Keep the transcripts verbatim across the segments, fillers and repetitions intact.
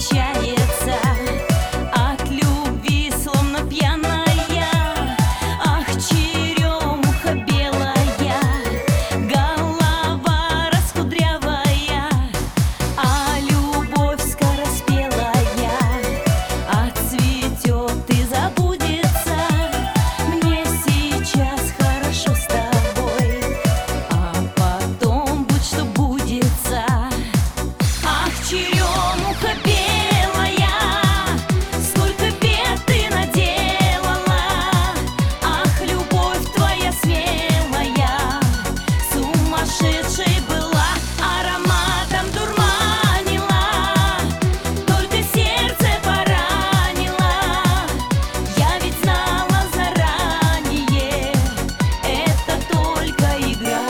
кончается. От любви словно пьяная. Ах, черемуха белая, голова раскудрявая, а любовь скороспелая отцветет и забудется. Мне сейчас хорошо с тобой, а потом будь что будется. Ах, черемуха белая, сколько бед ты наделала. Ах, любовь твоя смелая, сумасшедшей была, ароматом дурманила, только сердце поранила. Я ведь знала заранее, это только игра.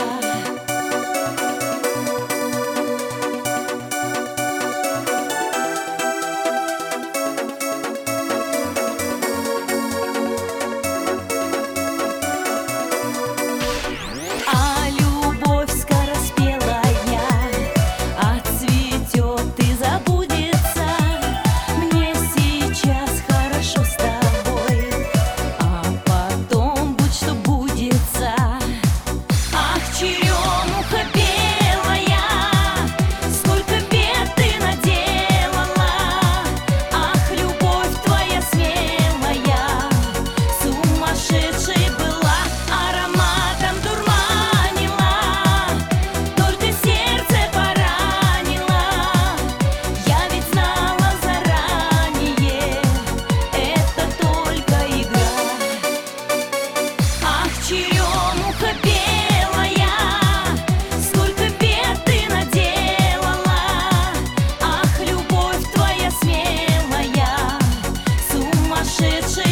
А любовь скороспелая отцветет и забудется. Мне сейчас хорошо с тобой, а потом будь что будется. Ах, черемуха белая, сколько бед ты наделала. Ах, любовь твоя смелая, сумасшедшей была, ароматом дурманила, только сердце поранила. Я ведь знала заранее, это только игра. Ах, черемуха белая, сколько бед ты наделала. Ах, любовь твоя смелая, сумасшедшей